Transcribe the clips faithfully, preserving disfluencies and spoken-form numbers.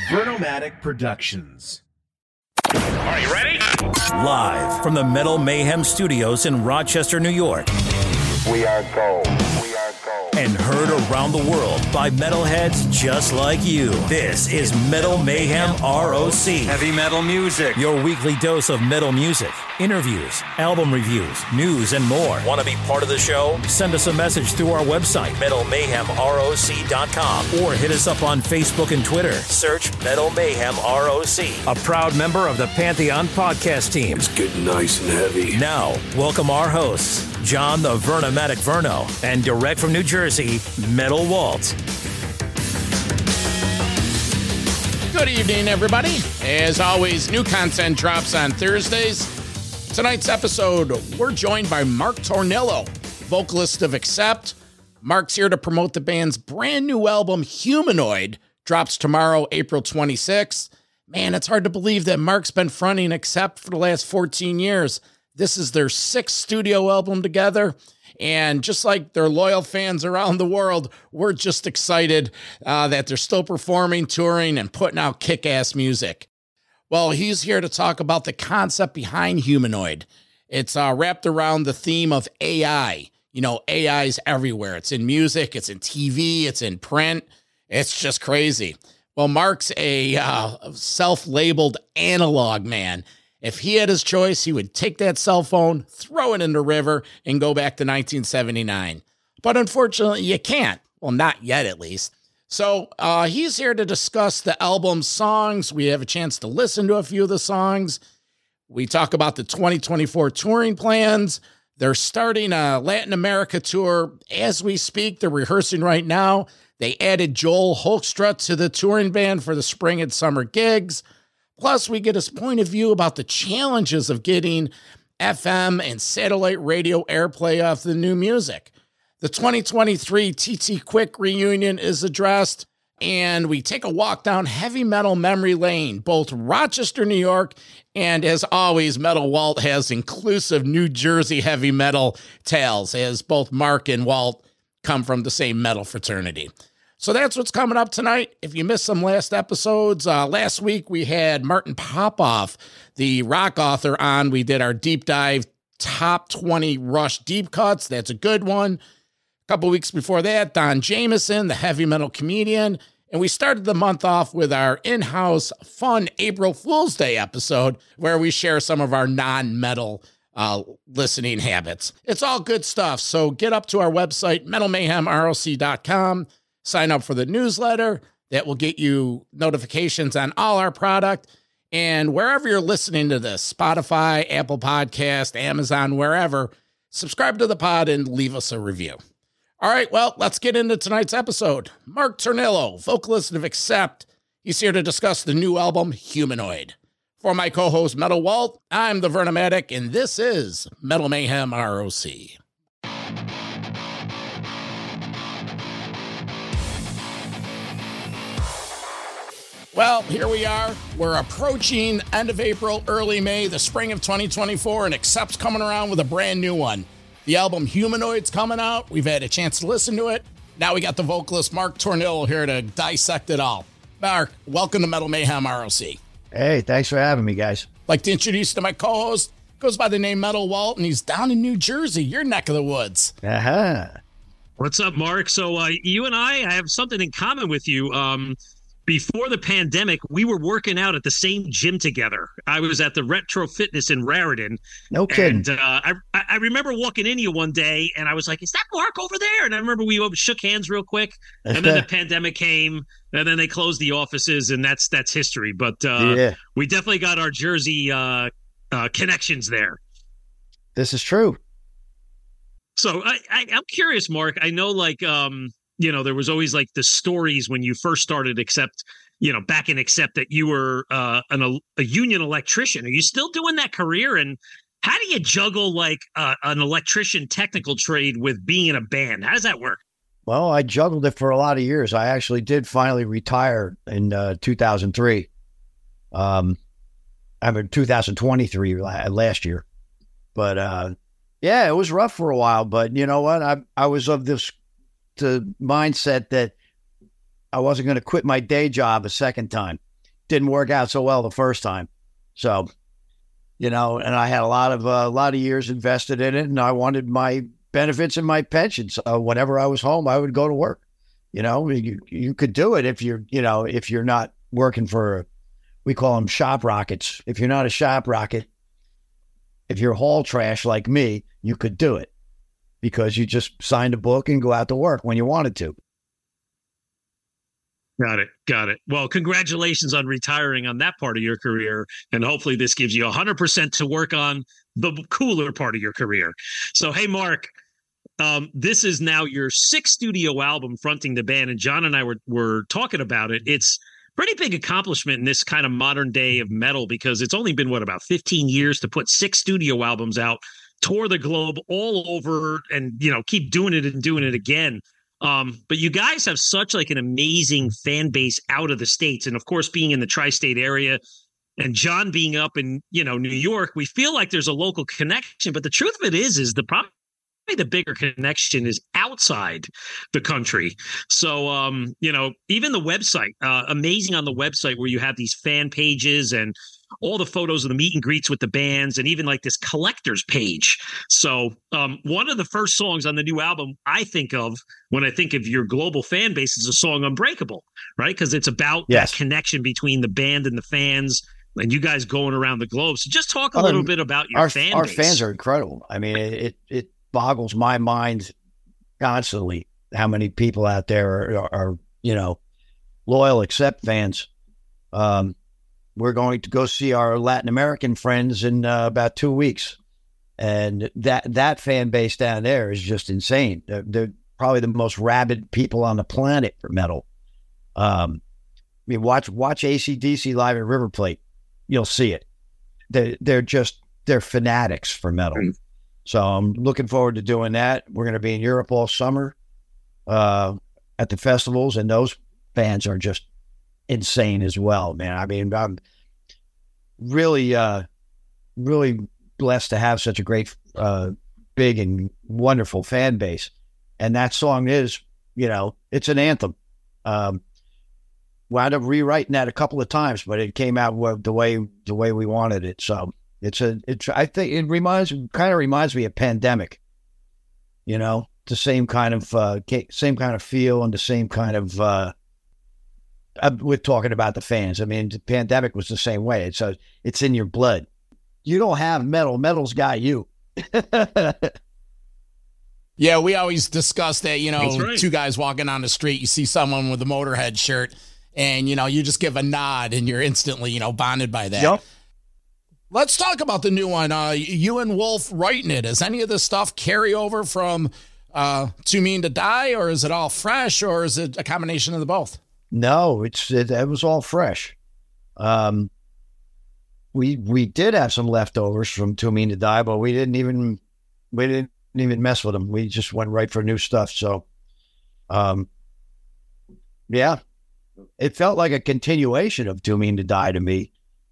Vernomatic Productions. Are you ready? Live from the Metal Mayhem Studios in Rochester, New York. We are gold. We are gold. And heard around the world by metalheads just like you. This is Metal Mayhem R O C. Heavy metal music. Your weekly dose of metal music, interviews, album reviews, news, and more. Want to be part of the show? Send us a message through our website, metal mayhem R O C dot com, or hit us up on Facebook and Twitter. Search Metal Mayhem R O C. A proud member of the Pantheon podcast team. It's getting nice and heavy. Now, welcome our hosts, John the Vernomatic Verno, and direct from New Jersey, Metal Walt. Good evening, everybody. As always, new content drops on Thursdays. Tonight's episode, we're joined by Mark Tornillo, vocalist of Accept. Mark's here to promote the band's brand new album, Humanoid, drops tomorrow, April twenty-sixth. Man, it's hard to believe that Mark's been fronting Accept for the last fourteen years. This is their sixth studio album together. And just like their loyal fans around the world, we're just excited uh, that they're still performing, touring, and putting out kick-ass music. Well, he's here to talk about the concept behind Humanoid. It's uh, wrapped around the theme of A I. You know, A I's everywhere. It's in music, it's in T V, it's in print. It's just crazy. Well, Mark's a uh, self-labeled analog man. If he had his choice, he would take that cell phone, throw it in the river, and go back to nineteen seventy-nine. But unfortunately, you can't. Well, not yet, at least. So uh, he's here to discuss the album's songs. We have a chance to listen to a few of the songs. We talk about the twenty twenty-four touring plans. They're starting a Latin America tour as we speak. They're rehearsing right now. They added Joel Hoekstra to the touring band for the spring and summer gigs. Plus, we get his point of view about the challenges of getting F M and satellite radio airplay off the new music. The twenty twenty-three T T Quick reunion is addressed, and we take a walk down heavy metal memory lane, both Rochester, New York, and as always, Metal Walt has inclusive New Jersey heavy metal tales, as both Mark and Walt come from the same metal fraternity. So that's what's coming up tonight. If you missed some last episodes, uh, last week we had Martin Popoff, the rock author, on. We did our deep dive top twenty Rush deep cuts. That's a good one. A couple weeks before that, Don Jameson, the heavy metal comedian. And we started the month off with our in-house fun April Fool's Day episode where we share some of our non-metal uh, listening habits. It's all good stuff. So get up to our website, metal mayhem R O C dot com. Sign up for the newsletter that will get you notifications on all our product. And wherever you're listening to this, Spotify, Apple Podcast, Amazon, wherever, subscribe to the pod and leave us a review. All right, well, let's get into tonight's episode. Mark Tornillo, vocalist of Accept. He's here to discuss the new album, Humanoid. For my co-host, Metal Walt, I'm the Vernomatic, and this is Metal Mayhem R O C. Well, here we are. We're approaching end of April, early May, the spring of twenty twenty-four, and Accept's coming around with a brand new one. The album Humanoid's coming out. We've had a chance to listen to it. Now we got the vocalist Mark Tornillo here to dissect it all. Mark, welcome to Metal Mayhem R O C. Hey, thanks for having me, guys. I'd like to introduce you to my co-host. Goes by the name Metal Walt, and he's down in New Jersey, your neck of the woods. Uh-huh. What's up, Mark? So uh, you and I, I have something in common with you. Um, Before the pandemic, we were working out at the same gym together. I was at the Retro Fitness in Raritan. No kidding. And uh, I, I remember walking into you one day, and I was like, is that Mark over there? And I remember we shook hands real quick, and then the pandemic came, and then they closed the offices, and that's that's history. But uh, yeah. We definitely got our Jersey uh, uh, connections there. This is true. So I, I, I'm curious, Mark. I know, like, um, you know, there was always like the stories when you first started, except, you know, back in Accept, that you were uh, an, a union electrician. Are you still doing that career? And how do you juggle like uh, an electrician technical trade with being in a band? How does that work? Well, I juggled it for a lot of years. I actually did finally retire in uh, two thousand three. Um, I mean, two thousand twenty-three last year. But uh, yeah, it was rough for a while. But you know what? I I was of this the mindset that I wasn't going to quit my day job a second time. didn't work out so well the first time. So, you know, and I had a lot of uh, a lot of years invested in it, and I wanted my benefits and my pensions. Uh, whenever I was home, I would go to work. You know, you you could do it if you're, you know, if you're not working for, we call them shop rockets. If you're not a shop rocket, if you're haul trash like me, you could do it because you just signed a book and go out to work when you wanted to. Got it. Got it. Well, congratulations on retiring on that part of your career. And hopefully this gives you one hundred percent to work on the cooler part of your career. So, hey, Mark, um, this is now your sixth studio album fronting the band. And John and I were, were talking about it. It's pretty big accomplishment in this kind of modern day of metal because it's only been, what, about fifteen years to put six studio albums out, tour the globe all over and, you know, keep doing it and doing it again. Um, but you guys have such like an amazing fan base out of the States. And of course, being in the tri-state area and John being up in, you know, New York, we feel like there's a local connection. But the truth of it is, is the problem. The bigger connection is outside the country. So, um, you know, even the website, uh, amazing on the website where you have these fan pages and all the photos of the meet and greets with the bands and even like this collector's page. So um, one of the first songs on the new album I think of when I think of your global fan base is the song Unbreakable, right? Because it's about yes. that connection between the band and the fans and you guys going around the globe. So just talk a um, little bit about your our, fan our base. Our fans are incredible. I mean, it, it, it boggles my mind constantly how many people out there are, are, are you know, loyal Accept fans. Um, we're going to go see our Latin American friends in uh, about two weeks. And that that fan base down there is just insane. They're, they're probably the most rabid people on the planet for metal. Um, I mean, watch watch A C D C live at River Plate. You'll see it. They're, they're just, they're fanatics for metal. Mm. So I'm looking forward to doing that. We're going to be in Europe all summer uh, at the festivals, and those fans are just insane as well, man. I mean, I'm really, uh, really blessed to have such a great, uh, big and wonderful fan base. And that song is, you know, it's an anthem. Um, wound up rewriting that a couple of times, but it came out the way the way we wanted it. So. It's a, it's, I think it reminds, kind of reminds me of Pandemic, you know, the same kind of, uh, same kind of feel and the same kind of, uh, we're talking about the fans. I mean, Pandemic was the same way. It's a, it's in your blood. You don't have metal. Metal's got you. Yeah, we always discuss that, you know, right. Two guys walking on the street, you see someone with a Motorhead shirt and, you know, you just give a nod and you're instantly, you know, bonded by that. Yep. Let's talk about the new one. Uh, you and Wolf writing it. Does any of this stuff carry over from uh, Too Mean to Die, or is it all fresh, or is it a combination of the both? No, it's it, it was all fresh. Um, we we did have some leftovers from Too Mean to Die, but we didn't even we didn't even mess with them. We just went right for new stuff. So, um, yeah, it felt like a continuation of Too Mean to Die to me.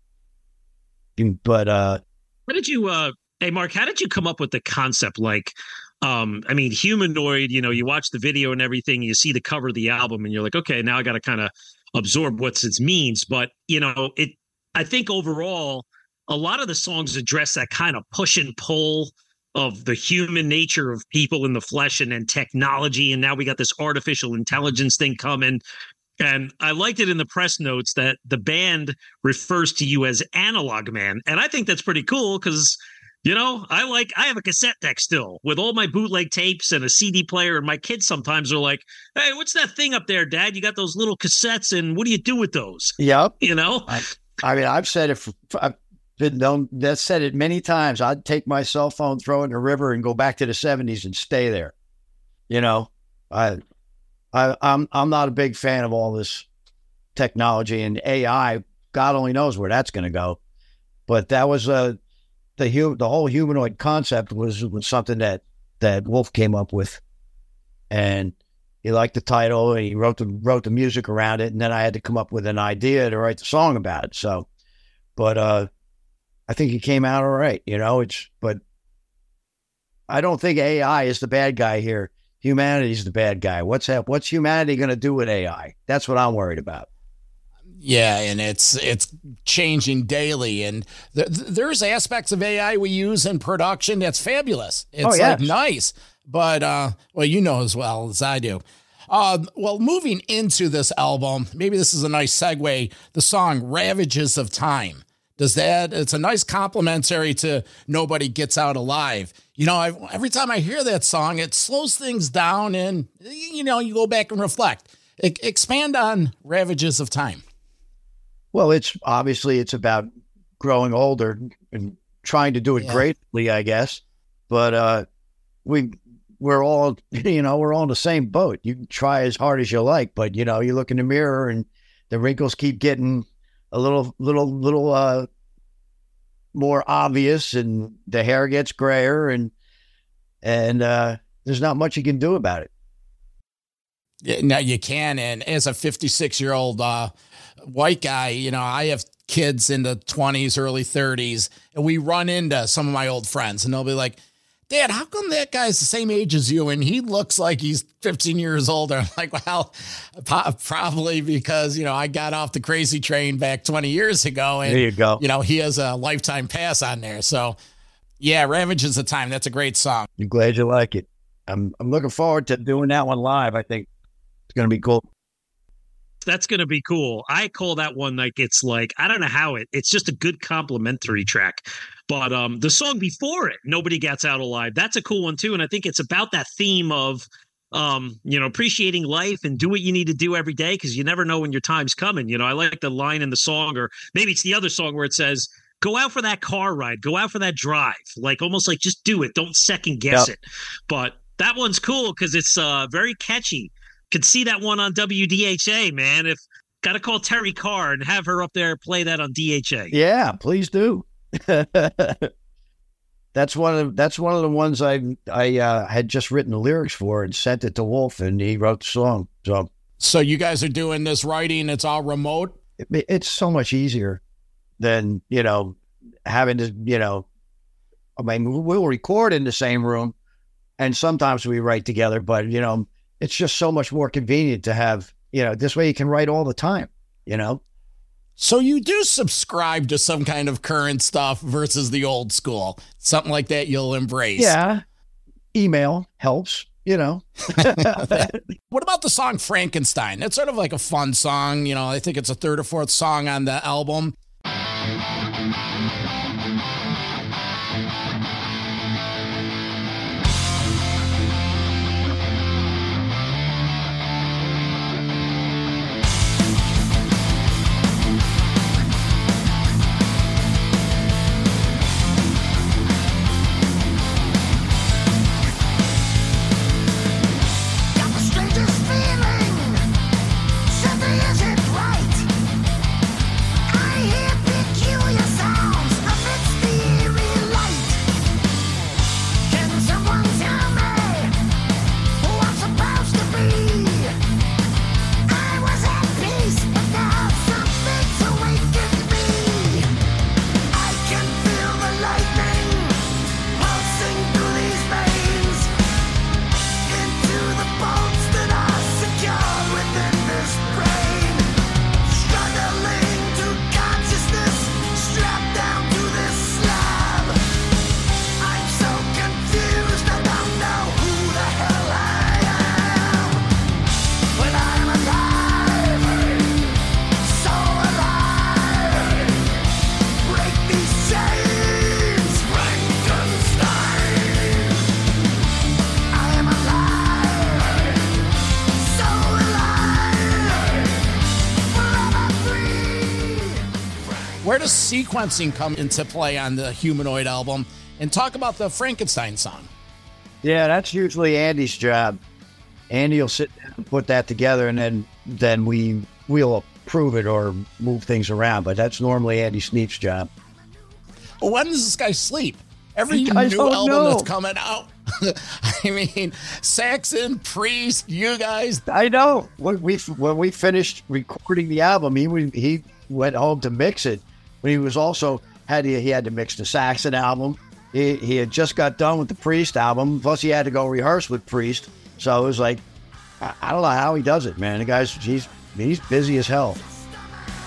But uh, how did you, uh, hey, Mark, how did you come up with the concept? Like, um, I mean, Humanoid, you know, you watch the video and everything, you see the cover of the album and you're like, okay, now I got to kind of absorb what it means. But, you know, it, I think overall, a lot of the songs address that kind of push and pull of the human nature of people in the flesh and then technology. And now we got this artificial intelligence thing coming. And I liked it in the press notes that the band refers to you as Analog Man. And I think that's pretty cool because, you know, I like, I have a cassette deck still with all my bootleg tapes and a C D player. And my kids sometimes are like, hey, what's that thing up there, Dad? You got those little cassettes and what do you do with those? Yep. You know? I, I mean, I've said it, for, I've been known, I've said it many times. I'd take my cell phone, throw it in the river and go back to the seventies and stay there. You know, I, I, I'm I'm not a big fan of all this technology and A I. God only knows where that's going to go. But that was uh, the hu- the whole humanoid concept was, was something that, that Wolf came up with, and he liked the title and he wrote the wrote the music around it. And then I had to come up with an idea to write the song about it. So, but uh, I think he came out all right. You know, it's but I don't think A I is the bad guy here. Humanity's the bad guy. What's that? What's humanity going to do with A I? That's what I'm worried about. Yeah, and it's it's changing daily, and th- there's aspects of A I we use in production that's fabulous. It's oh, yes. like nice, but uh, well, you know as well as I do. Uh, well, moving into this album, maybe this is a nice segue. The song "Ravages of Time." Does that? It's a nice complimentary to "Nobody Gets Out Alive." You know, I, every time I hear that song, it slows things down, and you know, you go back and reflect. E- expand on "Ravages of Time." Well, it's obviously it's about growing older and trying to do it Yeah. gracefully, I guess. But uh, we we're all you know we're all in the same boat. You can try as hard as you like, but you know you look in the mirror and the wrinkles keep getting a little little little uh, more obvious, and the hair gets grayer, and and uh, there's not much you can do about it. Yeah, now you can, and as a fifty-six year old uh, white guy, you know, I have kids in the twenties, early thirties, and we run into some of my old friends, and they'll be like, "Dad, how come that guy's the same age as you, and he looks like he's fifteen years older?" I'm like, well, po- probably because, you know, I got off the crazy train back twenty years ago, and There you go. you know, he has a lifetime pass on there. So, yeah, "Ravages of Time." That's a great song. I'm glad you like it. I'm I'm looking forward to doing that one live. I think it's going to be cool. That's going to be cool. I call that one like it's like, I don't know how it, it's just a good complimentary track. But um, the song before it, "Nobody Gets Out Alive," that's a cool one too. And I think it's about that theme of, um, you know, appreciating life and do what you need to do every day because you never know when your time's coming. You know, I like the line in the song, or maybe it's the other song where it says, "Go out for that car ride, go out for that drive." Like almost like just do it. Don't second guess Yep. it. But that one's cool because it's uh, very catchy. Could see that one on W D H A, man. If got to call Terry Carr and have her up there play that on D H A. Yeah, please do. that's one of that's one of the ones I I uh, had just written the lyrics for and sent it to Wolf, and he wrote the song. So So you guys are doing this writing, it's all remote? it, it's so much easier than you know having to you know. I mean, we'll record in the same room, and sometimes we write together, but you know, it's just so much more convenient to have you know this way you can write all the time. You know. So you do subscribe to some kind of current stuff versus the old school. Something like that you'll embrace. Yeah. Email helps, you know. What about the song Frankenstein? It's sort of like a fun song. You know, I think it's a third or fourth song on the album. Where does sequencing come into play on the Humanoid album? And talk about the Frankenstein song. Yeah, that's usually Andy's job. Andy will sit down and put that together, and then then we we'll approve it or move things around. But that's normally Andy Sneap's job. When does this guy sleep? Every I new don't album know. that's coming out. I mean, Saxon, Priest, you guys. I know. When we when we finished recording the album, he would- he went home to mix it. But he was also had to, he had to mix the Saxon album. He he had just got done with the Priest album. Plus, he had to go rehearse with Priest. So it was like, I, I don't know how he does it, man. The guy's he's he's busy as hell.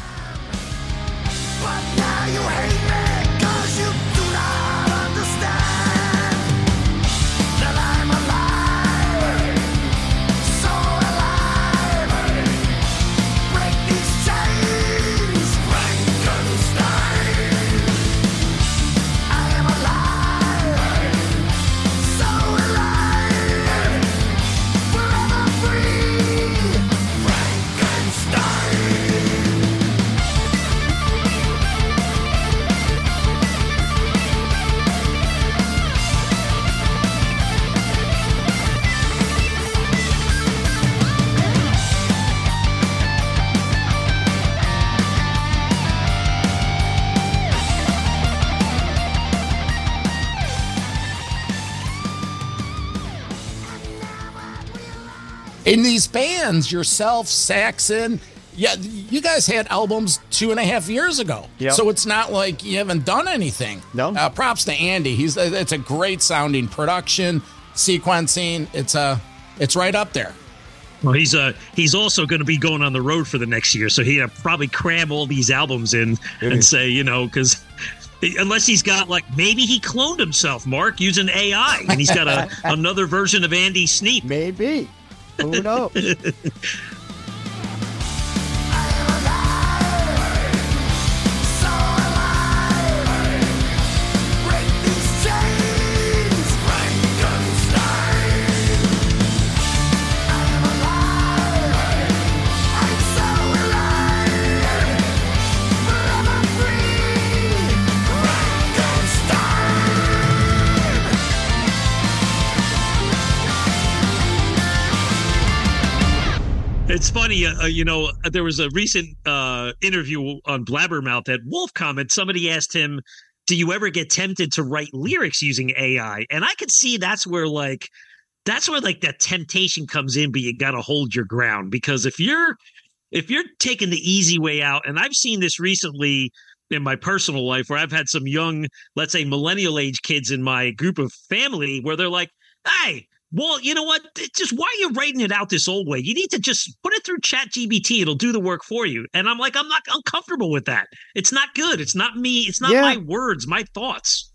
In these bands, yourself, Saxon, yeah, you guys had albums two and a half years ago. Yep. So it's not like you haven't done anything. No. Uh, props to Andy. He's it's a great sounding production, sequencing. It's a it's right up there. Well, he's uh he's also going to be going on the road for the next year, so he'll probably cram all these albums in and say, you know, because unless he's got like maybe he cloned himself, Mark, using A I, and he's got a another version of Andy Sneap. Maybe. Who knows? It's funny, uh, you know, there was a recent uh, interview on Blabbermouth that Wolf commented. Somebody asked him, do you ever get tempted to write lyrics using A I? And I could see that's where like, that's where like that temptation comes in, but you got to hold your ground, because if you're, if you're taking the easy way out, and I've seen this recently in my personal life where I've had some young, let's say millennial age kids in my group of family where they're like, hey, well, you know what? Just why are you writing it out this old way? You need to just put it through Chat G P T. It'll do the work for you. And I'm like, I'm not uncomfortable with that. It's not good. It's not me. It's not Yeah. my words, my thoughts.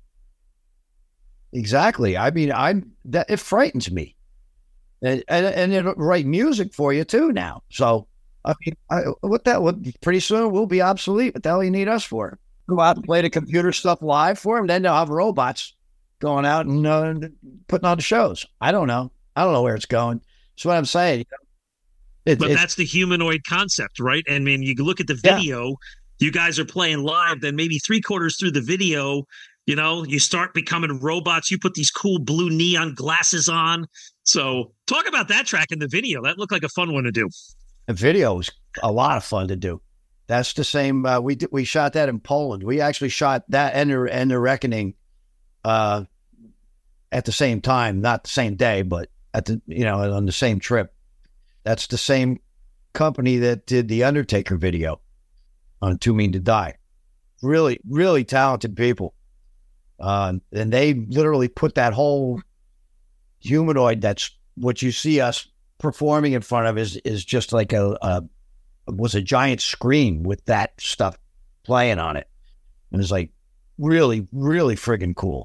Exactly. I mean, I'm that it frightens me, and and, and it'll write music for you too now. So I mean, I, what that would pretty soon we'll be obsolete. What the hell you need us for? Go out and play the computer stuff live for them. Then they'll have robots going out and uh, putting on the shows. I don't know. I don't know where it's going. That's what I'm saying. It, But it, that's the humanoid concept, right? And I mean, you look at the Yeah. video, you guys are playing live, then maybe three quarters through the video, you know, you start becoming robots. You put these cool blue neon glasses on. So talk about that track in the video. That looked like a fun one to do. the video was a lot of fun to do. That's the same. Uh, we did, we shot that in Poland. We actually shot that and the, and the Reckoning uh, at the same time, not the same day, but at the, you know, on the same trip. That's the same company that did the Undertaker video on Too Mean to Die. Really, really talented people. Um, and they literally put that whole humanoid, that's what you see us performing in front of is, is just like a, a, was a giant screen with that stuff playing on it. And it's like really, really friggin' cool.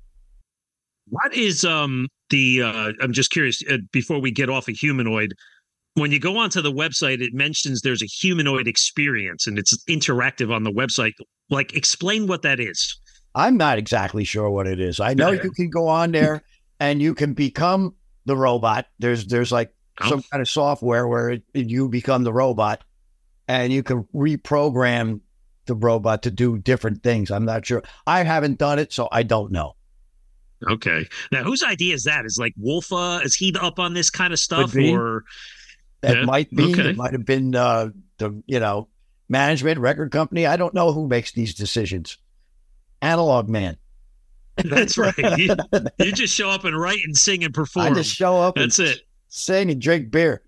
What is um the uh, I'm just curious uh, before we get off a humanoid, when you go onto the website, it mentions there's a humanoid experience and it's interactive on the website. Like, explain what that is. I'm not exactly sure what it is. I know you can go on there and you can become the robot. There's there's like Oh. some kind of software where it, you become the robot and you can reprogram the robot to do different things. I'm not sure. I haven't done it, so I don't know. Okay. Now, whose idea is that? Is like Wolf, uh, is he up on this kind of stuff? be. Or That Yeah, might be, okay. it might have been uh, the, you know, management, record company. I don't know who makes these decisions. Analog man. that's right. You, you just show up and write and sing and I perform. just show up That's and it. sing and drink beer.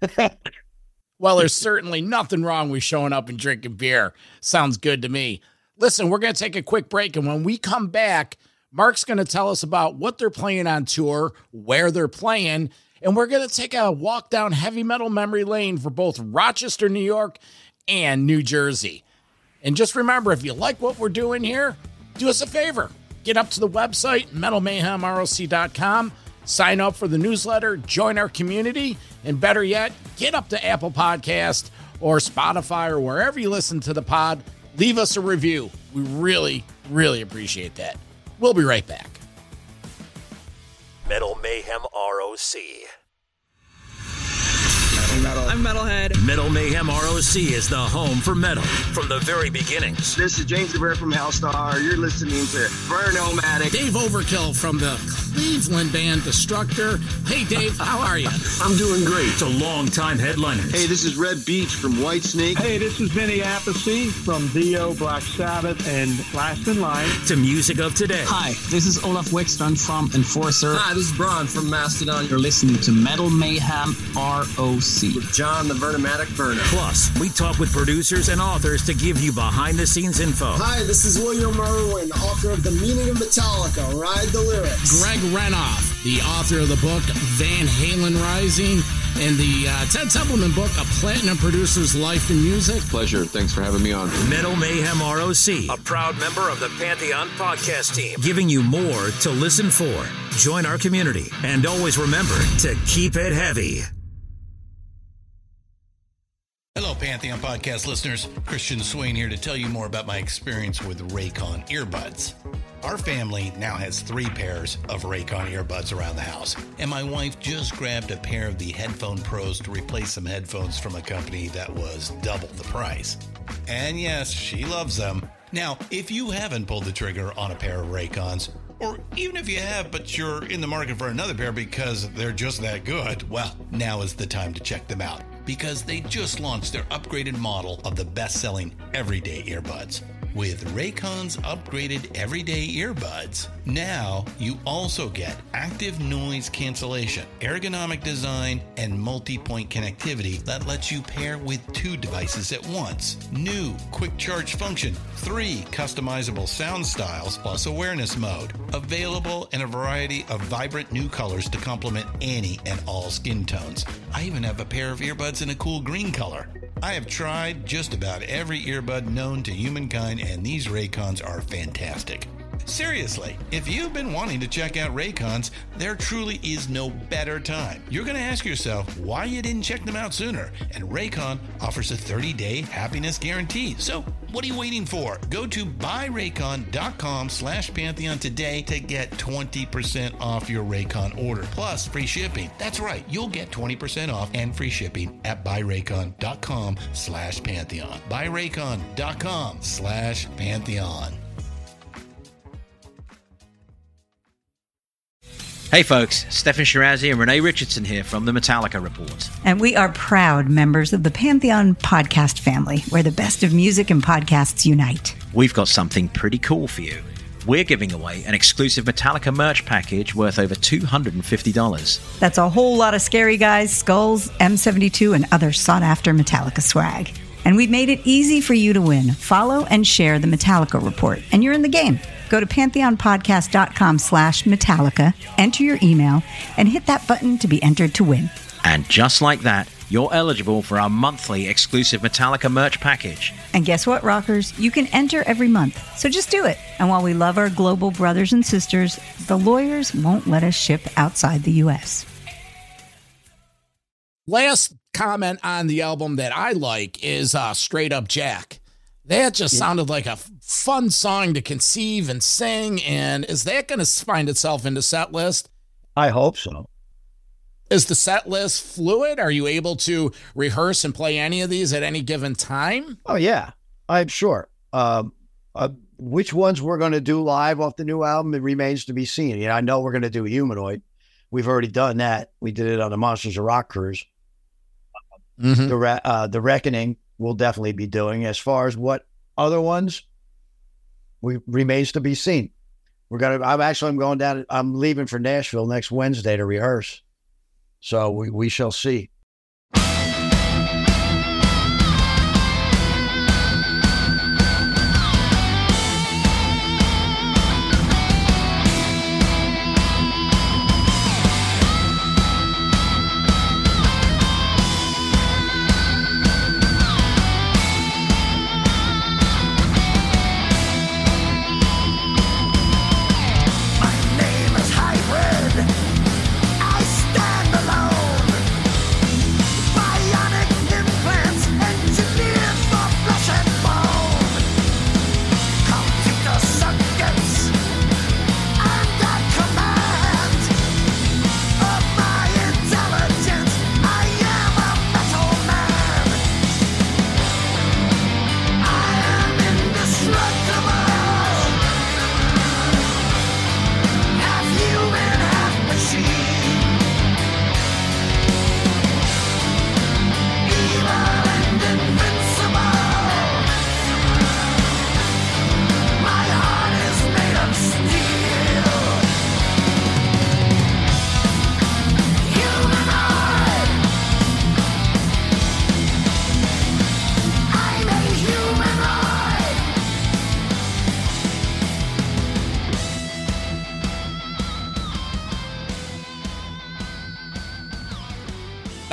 Well, there's certainly nothing wrong with showing up and drinking beer. Sounds good to me. Listen, we're going to take a quick break, and when we come back, Mark's going to tell us about what they're playing on tour, where they're playing, and we're going to take a walk down heavy metal memory lane for both Rochester, New York, and New Jersey. And just remember, if you like what we're doing here, do us a favor. Get up to the website, metal mayhem R O C dot com, sign up for the newsletter, join our community, and better yet, get up to Apple Podcast or Spotify or wherever you listen to the pod. Leave us a review. We really, really appreciate that. We'll be right back. Metal Mayhem R O C. Metal. I'm Metalhead. Metal Mayhem R O C is the home for metal from the very beginnings. This is James DeVere from Hellstar. You're listening to Burn-O-Matic. Dave Overkill from the Cleveland band Destructor. Hey, Dave, how are you? I'm doing great. To longtime headliners. Hey, this is Red Beach from Whitesnake. Hey, this is Vinny Appice from Dio, Black Sabbath, and Last in Line. To music of today. Hi, this is Olaf Wickstrand from Enforcer. Hi, this is Braun from Mastodon. You're listening to Metal Mayhem R O C. With John the Burn-O-Matic Burner. Plus, we talk with producers and authors to give you behind-the-scenes info. Hi, this is William Merwin, author of The Meaning of Metallica, Ride the Lyrics. Greg Renoff, the author of the book Van Halen Rising and the uh, Ted Templeman book, A Platinum Producer's Life in Music. Pleasure. Thanks for having me on. Metal Mayhem R O C, a proud member of the Pantheon podcast team, giving you more to listen for. Join our community, and always remember to keep it heavy. Hello, Pantheon podcast listeners. Christian Swain here to tell you more about my experience with Raycon earbuds. Our family now has three pairs of Raycon earbuds around the house, and my wife just grabbed a pair of the Headphone Pros to replace some headphones from a company that was double the price. And yes, she loves them. Now, if you haven't pulled the trigger on a pair of Raycons, or even if you have, but you're in the market for another pair because they're just that good, well, now is the time to check them out, because they just launched their upgraded model of the best-selling everyday earbuds. With Raycon's upgraded everyday earbuds, now you also get active noise cancellation, ergonomic design, and multi-point connectivity that lets you pair with two devices at once. New quick charge function, three customizable sound styles, plus awareness mode. Available in a variety of vibrant new colors to complement any and all skin tones. I even have a pair of earbuds in a cool green color. I have tried just about every earbud known to humankind, and these Raycons are fantastic. Seriously, if you've been wanting to check out Raycons, there truly is no better time. You're going to ask yourself why you didn't check them out sooner, and Raycon offers a thirty-day happiness guarantee. So what are you waiting for? Go to buyraycon.com slash Pantheon today to get twenty percent off your Raycon order, plus free shipping. That's right, you'll get twenty percent off and free shipping at buyraycon.com slash Pantheon. buyraycon.com slash Pantheon. Hey folks, Stefan Shirazi and Renee Richardson here from the Metallica Report. And we are proud members of the Pantheon podcast family, where the best of music and podcasts unite. We've got something pretty cool for you. We're giving away an exclusive Metallica merch package worth over two hundred fifty dollars. That's a whole lot of Scary Guys, skulls, M seventy-two, and other sought-after Metallica swag. And we've made it easy for you to win. Follow and share the Metallica Report, and you're in the game. Go to pantheonpodcast.com slash Metallica, enter your email, and hit that button to be entered to win. And just like that, you're eligible for our monthly exclusive Metallica merch package. And guess what, rockers? You can enter every month, so just do it. And while we love our global brothers and sisters, the lawyers won't let us ship outside the U S. Last comment on the album that I like is uh, Straight Up Jack. That just yeah. sounded like a fun song to conceive and sing. And is that going to find itself in the set list? I hope so. Is the set list fluid? Are you able to rehearse and play any of these at any given time? Oh, yeah, I'm sure. Um, uh, which ones we're going to do live off the new album, it remains to be seen. You know, I know we're going to do Humanoid. We've already done that. We did it on the Monsters of Rock cruise. Mm-hmm. The, Re- uh, the Reckoning we'll definitely be doing. As far as what other ones, we remains to be seen. We're gonna. I'm actually. I'm going down. I'm leaving for Nashville next Wednesday to rehearse. So we, we shall see.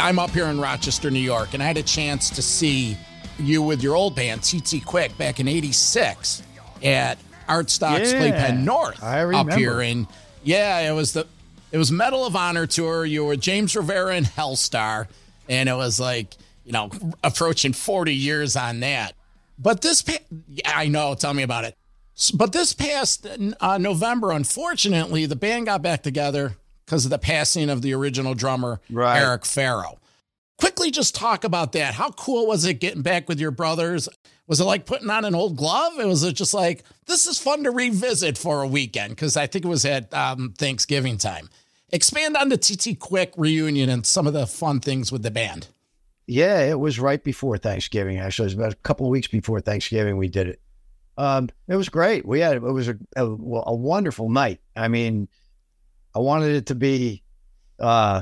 I'm up here in Rochester, New York, and I had a chance to see you with your old band, T T Quick, back in eighty-six at Artstock's Yeah, Playpen North. I remember. Up here. And yeah, it was the it was Medal of Honor tour. You were James Rivera and Hellstar, and it was like, you know, approaching forty years on that. But this, pa- I know, tell me about it. But this past uh, November, unfortunately, the band got back together because of the passing of the original drummer, Right. Eric Farrow. Quickly just talk about that. How cool was it getting back with your brothers? Was it like putting on an old glove? It was it just like, this is fun to revisit for a weekend? Because I think it was at um, Thanksgiving time. Expand on the T T Quick reunion and some of the fun things with the band. Yeah, it was right before Thanksgiving. Actually, it was about a couple of weeks before Thanksgiving we did it. Um, it was great. We had, it was a, a, a wonderful night. I mean, I wanted it to be uh,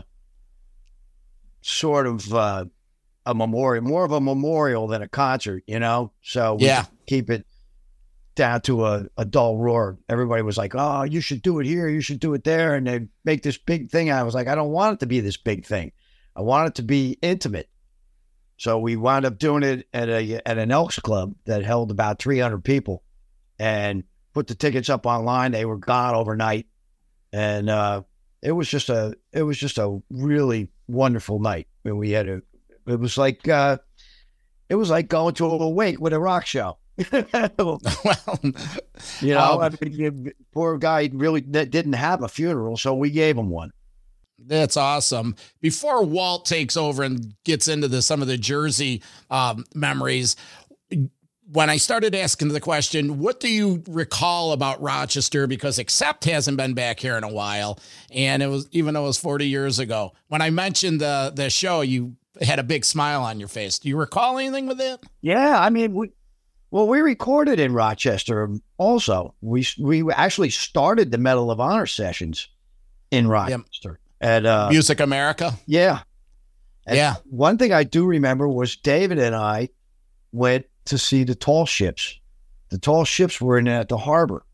sort of uh, a memorial, more of a memorial than a concert, you know? So we Yeah. keep it down to a, a dull roar. Everybody was like, oh, you should do it here. You should do it there. And they make this big thing. I was like, I don't want it to be this big thing. I want it to be intimate. So we wound up doing it at a at an Elks Club that held about three hundred people, and put the tickets up online. They were gone overnight, and uh, it was just a it was just a really wonderful night. I mean, we had a it was like uh, it was like going to a wake with a rock show. Well, you know, um, I mean, poor guy really didn't have a funeral, so we gave him one. That's awesome. Before Walt takes over and gets into the, some of the Jersey um, memories, when I started asking the question, what do you recall about Rochester? Because Accept hasn't been back here in a while. And it was, even though it was forty years ago, when I mentioned the, the show, you had a big smile on your face. Do you recall anything with it? Yeah, I mean, we well, we recorded in Rochester also. We we actually started the Medal of Honor sessions in Rochester. Yep. At uh, Music America? Yeah. And yeah. One thing I do remember was David and I went to see the Tall Ships. The Tall Ships were in at the harbor.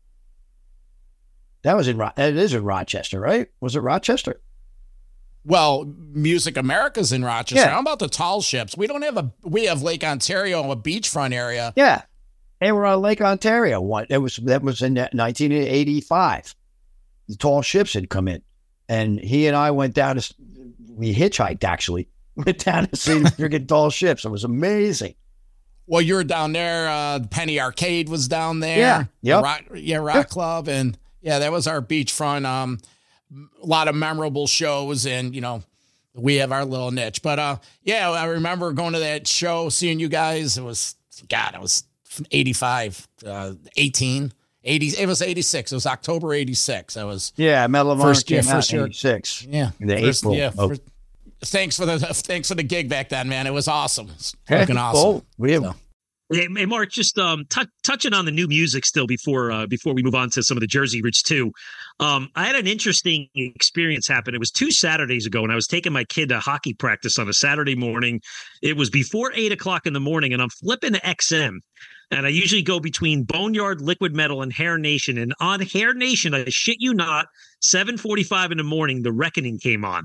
That was in, Ro- it is in Rochester, right? Was it Rochester? Well, Music America's in Rochester. Yeah. How about the Tall Ships? We don't have a, we have Lake Ontario, a beachfront area. Yeah. They were on Lake Ontario. One, it was, that was in nineteen eighty-five. The Tall Ships had come in. And he and I went down to, we hitchhiked actually, went down to see the friggin' Tall Ships. It was amazing. Well, you were down there. Uh, Penny Arcade was down there. Yeah. Yep. Rock, yeah. Rock yep. Club. And yeah, that was our beachfront. Um, a lot of memorable shows, and, you know, we have our little niche. But uh, yeah, I remember going to that show, seeing you guys. It was, God, it was eighty-five, uh, eighteen. eighty, it was eighty-six. It was October eighty-six. I was yeah, Medal of Honor first year, came first out in year, eighty-six. Yeah, the first, April. Yeah, of, first, thanks for the thanks for the gig back then, man. It was awesome. It was hey, fucking awesome. Cool. We have, so. Hey, hey, Mark, just um, t- touching on the new music still before uh, before we move on to some of the Jersey roots too. Um, I had an interesting experience happen. It was two Saturdays ago, and I was taking my kid to hockey practice on a Saturday morning. It was before eight o'clock in the morning, and I'm flipping to X M. And I usually go between Boneyard, Liquid Metal, and Hair Nation. And on Hair Nation, I shit you not, seven forty-five in the morning, The Reckoning came on.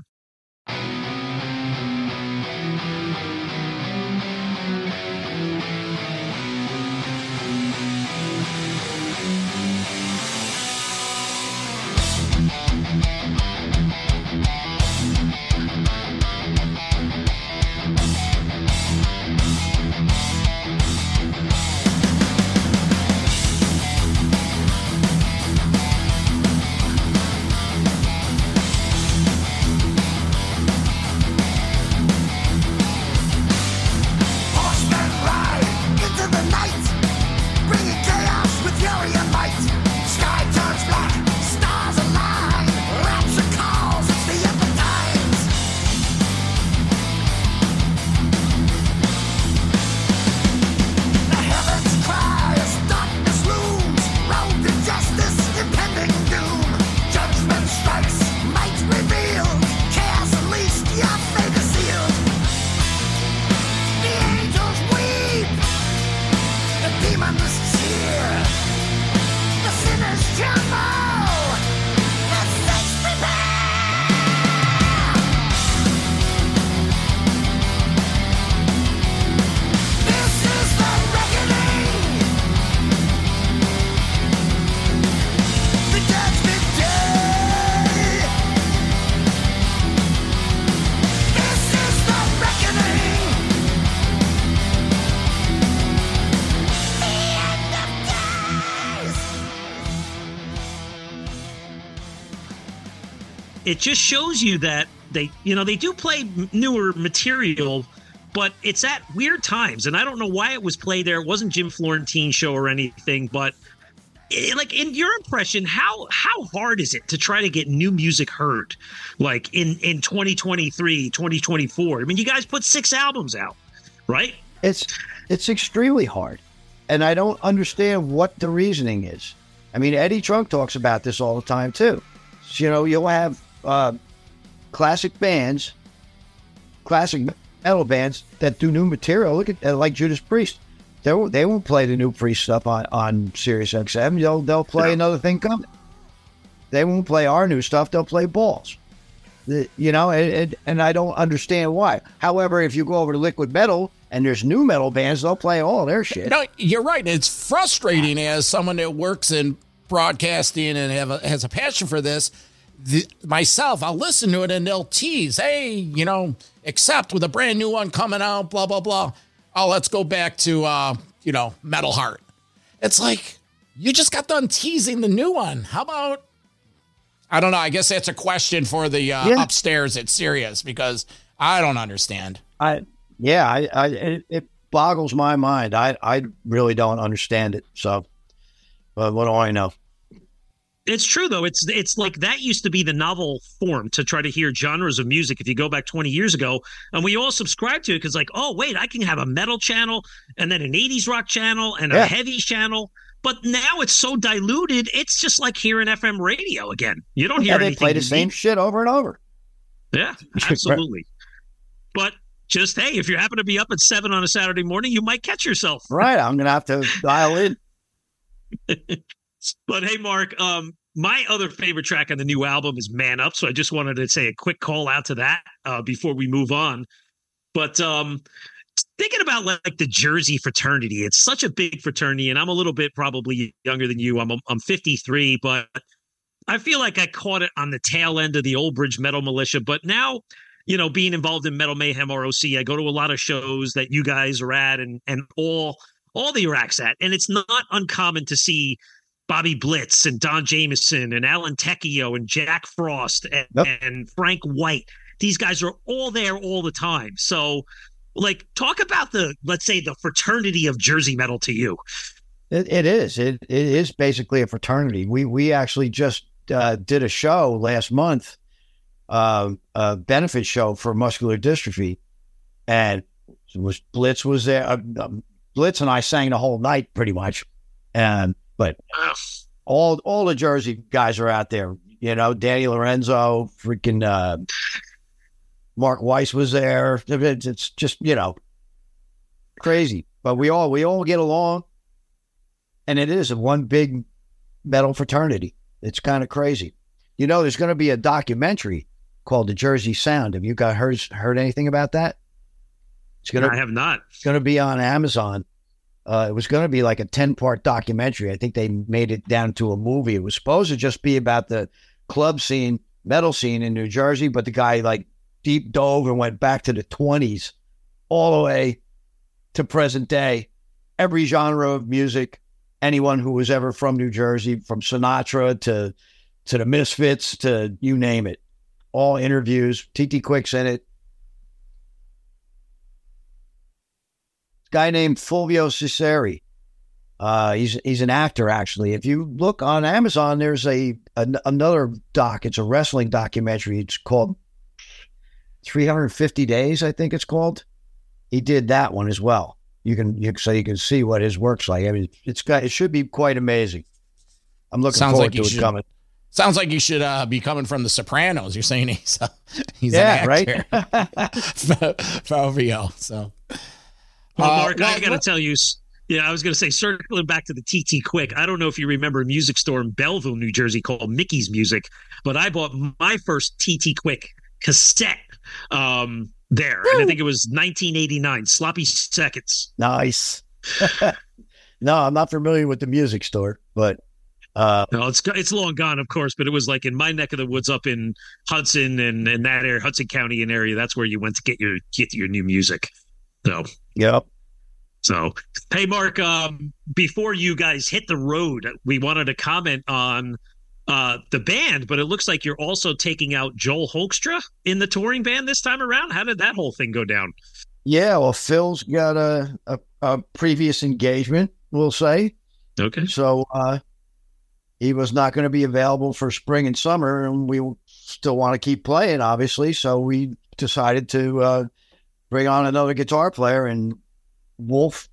it just shows you that they, you know, they do play newer material, but it's at weird times. And I don't know why it was played there. It wasn't Jim Florentine show or anything, but it, like in your impression, how how hard is it to try to get new music heard? Like in, in twenty twenty-three, twenty twenty-four? I mean, you guys put six albums out, right? It's it's extremely hard. And I don't understand what the reasoning is. I mean, Eddie Trunk talks about this all the time, too. So, you know, you'll have uh, classic bands, classic metal bands that do new material. Look at uh, like Judas Priest. They won't, they won't play the new Priest stuff on, on Sirius X M. They'll, they'll play another thing coming. They won't play our new stuff. They'll play Balls. The, you know, and, and, and I don't understand why. However, if you go over to Liquid Metal and there's new metal bands, they'll play all their shit. No, you're right. It's frustrating as someone that works in broadcasting and have a, has a passion for this. The, myself, I'll listen to it and they'll tease, hey, you know, Accept with a brand new one coming out, blah, blah, blah. Oh, let's go back to, uh, you know, Metal Heart. It's like, you just got done teasing the new one. How about, I don't know. I guess that's a question for the uh, yeah. upstairs at Sirius because I don't understand. I Yeah, I, I it, it boggles my mind. I, I really don't understand it. So, but what do I know? It's true, though. It's it's like that used to be the novel form to try to hear genres of music if you go back twenty years ago. And we all subscribed to it because like, oh, wait, I can have a metal channel and then an eighties rock channel and a yeah. heavy channel. But now it's so diluted, it's just like hearing F M radio again. You don't hear yeah, they anything. They play the same shit over and over. Yeah, absolutely. But just, hey, if you happen to be up at seven on a Saturday morning, you might catch yourself. Right. I'm going to have to dial in. But hey, Mark, um, my other favorite track on the new album is Man Up. So I just wanted to say a quick call out to that uh, before we move on. But um, thinking about like the Jersey fraternity, it's such a big fraternity. And I'm a little bit probably younger than you. I'm I'm fifty-three, but I feel like I caught it on the tail end of the Old Bridge Metal Militia. But now, you know, being involved in Metal Mayhem R O C, I go to a lot of shows that you guys are at and and all all the Iraq's at. And it's not uncommon to see Bobby Blitz and Don Jameson and Alan Tecchio and Jack Frost and, yep. and Frank White. These guys are all there all the time. So, like, talk about the, let's say, the fraternity of Jersey metal to you. It, it is. It, it is basically a fraternity. We we actually just uh, did a show last month, uh, a benefit show for muscular dystrophy, and it was Blitz was there. Uh, Blitz and I sang the whole night pretty much, and. But all all the Jersey guys are out there. You know, Danny Lorenzo, freaking uh, Mark Weiss was there. It's just, you know, crazy. But we all we all get along, and it is a one big metal fraternity. It's kind of crazy. You know, there's going to be a documentary called The Jersey Sound. Have you guys heard heard anything about that? It's gonna. I have not. It's going to be on Amazon. Uh, it was going to be like a ten-part documentary. I think they made it down to a movie. It was supposed to just be about the club scene, metal scene in New Jersey, but the guy like deep dove and went back to the twenties all the way to present day. Every genre of music, anyone who was ever from New Jersey, from Sinatra to to the Misfits to you name it. All interviews. T T Quick's in it. Guy named Fulvio Cesari. Uh, he's he's an actor, actually. If you look on Amazon, there's a, a another doc. It's a wrestling documentary. It's called three hundred fifty days, I think it's called. He did that one as well. You can you so you can see what his work's like. I mean, it's got it should be quite amazing. I'm looking sounds forward like to it should, coming. Sounds like you should uh, be coming from The Sopranos. You're saying he's uh, he's yeah, an actor. Right? Fulvio. So. Well, Uh, Mark, well, I got to tell you, yeah, I was going to say, circling back to the T T Quick, I don't know if you remember a music store in Belleville, New Jersey called Mickey's Music, but I bought my first T T Quick cassette um, there. Woo! And I think it was nineteen eighty-nine, Sloppy Seconds. Nice. No, I'm not familiar with the music store, but. Uh, no, it's it's long gone, of course, but it was like in my neck of the woods up in Hudson and, and that area, Hudson County and area. That's where you went to get your get your new music. So, yep. So, hey, Mark, um, before you guys hit the road, we wanted to comment on uh, the band, but it looks like you're also taking out Joel Hoekstra in the touring band this time around. How did that whole thing go down? Yeah, well, Phil's got a, a, a previous engagement, we'll say. Okay. So uh, he was not going to be available for spring and summer, and we still want to keep playing, obviously. So we decided to uh, bring on another guitar player, and Wolf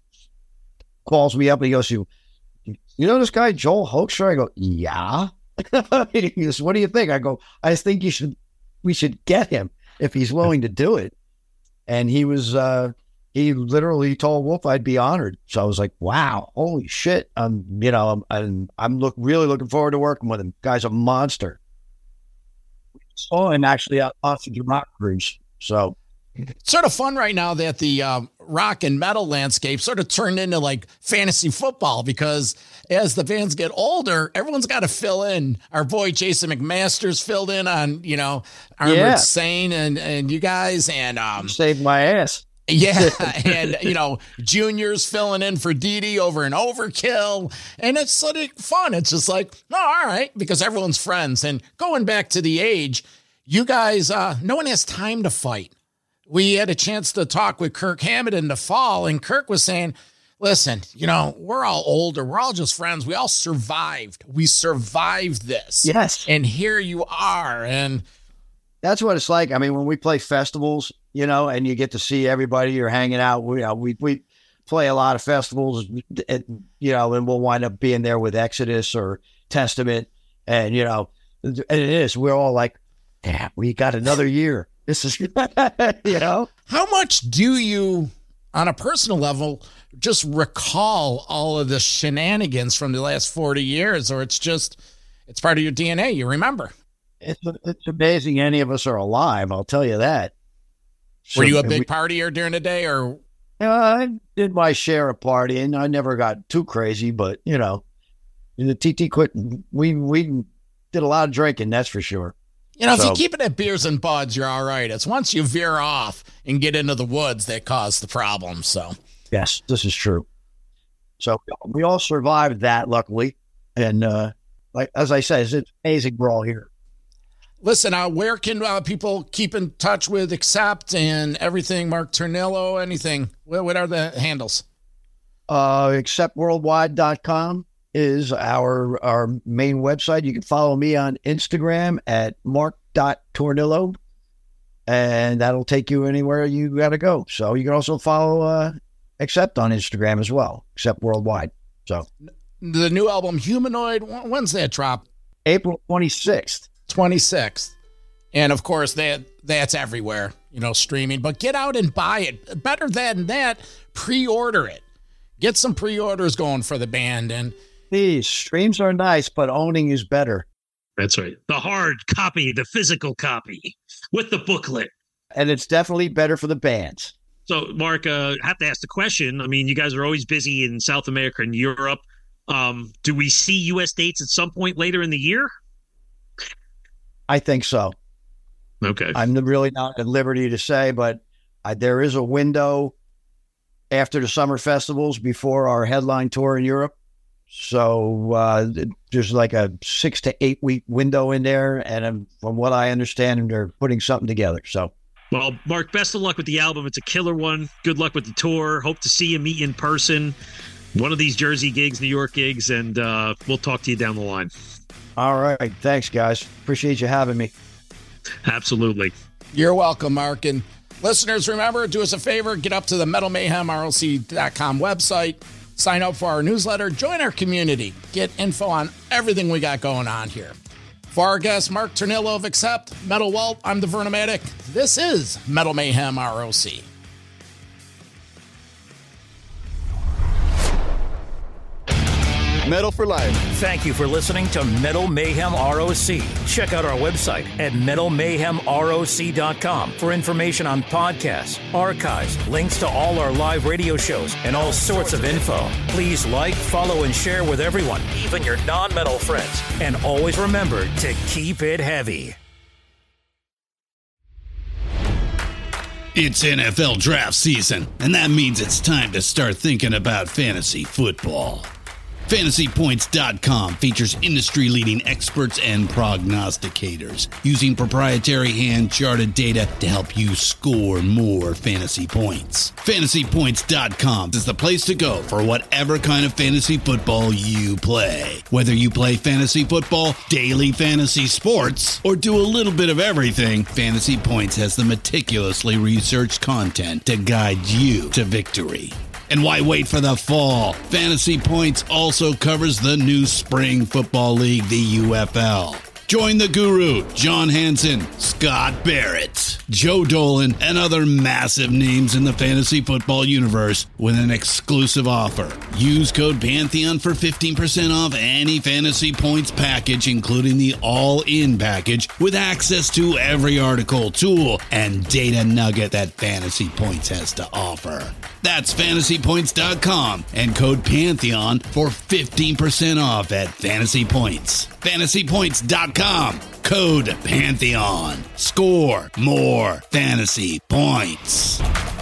calls me up and he goes, you, you know this guy, Joel Hoekstra? I go, yeah. He goes, what do you think? I go, I think you should, we should get him if he's willing to do it. And he was, uh, he literally told Wolf I'd be honored. So I was like, wow, holy shit. I'm, you know, I'm, I'm, I'm look, really looking forward to working with him. Guy's a monster. We saw him actually out Oxygen Rock Cruise. So it's sort of fun right now that the um, rock and metal landscape sort of turned into like fantasy football, because as the bands get older, everyone's got to fill in. Our boy Jason McMaster's filled in on, you know, Armored Yeah. Saint and, and you guys, and um, saved my ass. Yeah, and, you know, Junior's filling in for Dee Dee over and Overkill, and it's sort of fun. It's just like, oh, all right, because everyone's friends. And going back to the age, you guys, uh, no one has time to fight. We had a chance to talk with Kirk Hammett in the fall, and Kirk was saying, listen, you know, we're all older. We're all just friends. We all survived. We survived this. Yes. And here you are. And that's what it's like. I mean, when we play festivals, you know, and you get to see everybody, you're hanging out. We, uh, we, we play a lot of festivals, and, you know, and we'll wind up being there with Exodus or Testament. And, you know, and it is, we're all like, yeah, we got another year. This is, you know, how much do you, on a personal level, just recall all of the shenanigans from the last forty years, or it's just, it's part of your D N A. You remember. It's, it's amazing any of us are alive. I'll tell you that. Were So, you a big we, partier during the day, or? Uh, I did my share of partying. I never got too crazy, but, you know, the T T quit. We, we did a lot of drinking. That's for sure. You know, So- if you keep it at beers and buds, you're all right. It's once you veer off and get into the woods that cause the problem. So, Yes, this is true. So we all survived that, luckily. And uh, like as I said, it's amazing we're all here. listen, uh, where can uh, people keep in touch with Accept and everything? Mark Tornillo, anything? What, what are the handles? Uh, accept worldwide dot com is our our main website. You can follow me on Instagram at mark dot tornillo, and that'll take you anywhere you got to go. So you can also follow uh, Accept on Instagram as well, Accept Worldwide. So the new album Humanoid, when's that drop? April twenty-sixth. twenty-sixth. And of course, that that's everywhere, you know, streaming. But get out and buy it. Better than that, pre-order it. Get some pre-orders going for the band. And these streams are nice, but owning is better. That's right. The hard copy, the physical copy with the booklet. And it's definitely better for the bands. So, Mark, uh, I have to ask the question. I mean, you guys are always busy in South America and Europe. Um, do we see U S dates at some point later in the year? I think so. Okay. I'm really not at liberty to say, but I, there is a window after the summer festivals before our headline tour in Europe. So uh, there's like a six to eight week window in there. And um, from what I understand, they're putting something together. So, well, Mark, best of luck with the album. It's a killer one. Good luck with the tour. Hope to see you, meet you in person. One of these Jersey gigs, New York gigs, and uh, we'll talk to you down the line. All right. Thanks, guys. Appreciate you having me. Absolutely. You're welcome, Mark. And listeners, remember, do us a favor, get up to the Metal Mayhem R O C dot com website, sign up for our newsletter, join our community, get info on everything we got going on here. For our guest, Mark Tornillo of Accept, Metal Walt, I'm the Vernomatic. This is Metal Mayhem R O C. Metal for Life. Thank you for listening to Metal Mayhem R O C. Check out our website at metal mayhem R O C dot com for information on podcasts, archives, links to all our live radio shows, and all sorts of info. Please like, follow, and share with everyone, even your non-metal friends. And always remember to keep it heavy. It's N F L draft season, and that means it's time to start thinking about fantasy football. Fantasy Points dot com features industry-leading experts and prognosticators using proprietary hand-charted data to help you score more fantasy points. Fantasy Points dot com is the place to go for whatever kind of fantasy football you play. Whether you play fantasy football, daily fantasy sports, or do a little bit of everything, Fantasy Points has the meticulously researched content to guide you to victory. And why wait for the fall? Fantasy Points also covers the new spring football league, the U F L. Join the guru, John Hansen, Scott Barrett, Joe Dolan, and other massive names in the fantasy football universe with an exclusive offer. Use code Pantheon for fifteen percent off any Fantasy Points package, including the all-in package, with access to every article, tool, and data nugget that Fantasy Points has to offer. That's Fantasy Points dot com and code Pantheon for fifteen percent off at Fantasy Points. Fantasy Points dot com, code Pantheon. Score more fantasy points.